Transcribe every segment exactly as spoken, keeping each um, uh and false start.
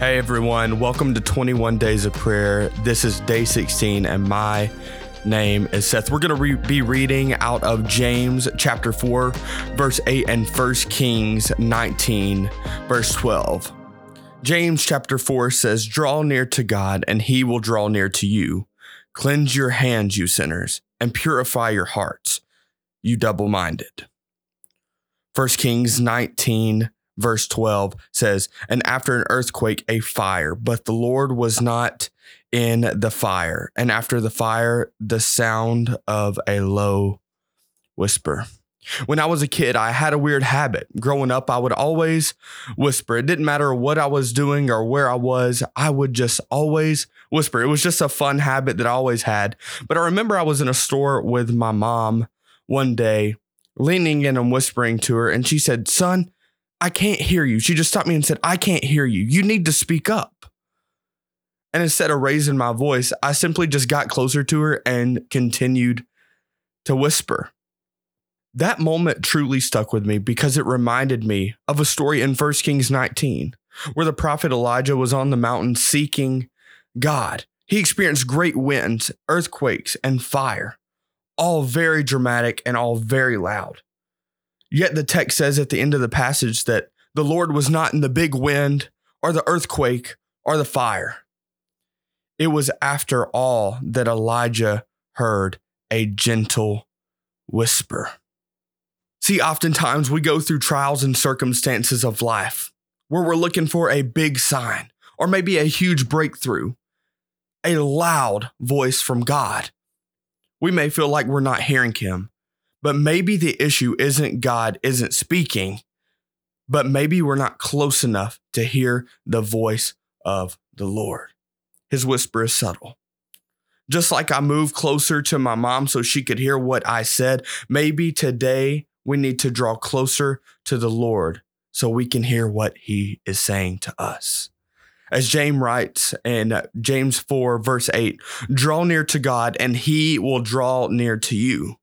Hey everyone, welcome to twenty-one Days of Prayer. This is day sixteen and my name is Seth. We're going to re- be reading out of James chapter four, verse eight and First Kings nineteen, verse twelve. James chapter four says, "Draw near to God and he will draw near to you. Cleanse your hands, you sinners, and purify your hearts, you double-minded." First Kings nineteen verse twelve says, "And after an earthquake, a fire, but the Lord was not in the fire. And after the fire, the sound of a low whisper." When I was a kid, I had a weird habit. Growing up, I would always whisper. It didn't matter what I was doing or where I was. I would just always whisper. It was just a fun habit that I always had. But I remember I was in a store with my mom one day, leaning in and whispering to her, and she said, "Son, I can't hear you." She just stopped me and said, "I can't hear you. You need to speak up." And instead of raising my voice, I simply just got closer to her and continued to whisper. That moment truly stuck with me because it reminded me of a story in First Kings nineteen, where the prophet Elijah was on the mountain seeking God. He experienced great winds, earthquakes, and fire, all very dramatic and all very loud. Yet the text says at the end of the passage that the Lord was not in the big wind or the earthquake or the fire. It was after all that Elijah heard a gentle whisper. See, oftentimes we go through trials and circumstances of life where we're looking for a big sign or maybe a huge breakthrough, a loud voice from God. We may feel like we're not hearing him. But maybe the issue isn't God isn't speaking, but maybe we're not close enough to hear the voice of the Lord. His whisper is subtle. Just like I moved closer to my mom so she could hear what I said, maybe today we need to draw closer to the Lord so we can hear what he is saying to us. As James writes in James four, verse eight, "Draw near to God and he will draw near to you."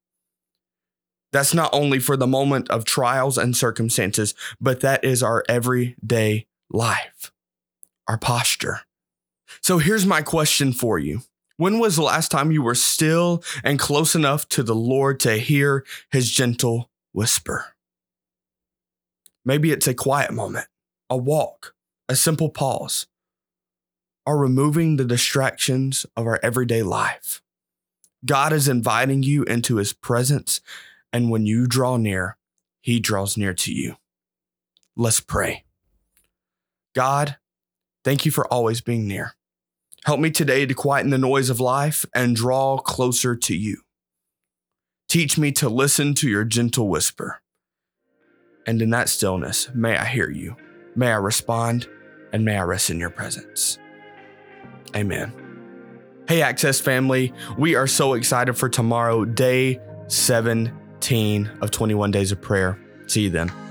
That's not only for the moment of trials and circumstances, but that is our everyday life, our posture. So here's my question for you. When was the last time you were still and close enough to the Lord to hear his gentle whisper? Maybe it's a quiet moment, a walk, a simple pause, or removing the distractions of our everyday life. God is inviting you into his presence. And when you draw near, he draws near to you. Let's pray. God, thank you for always being near. Help me today to quieten the noise of life and draw closer to you. Teach me to listen to your gentle whisper. And in that stillness, may I hear you. May I respond, and may I rest in your presence. Amen. Hey, Access family, we are so excited for tomorrow, day seven of twenty-one Days of Prayer. See you then.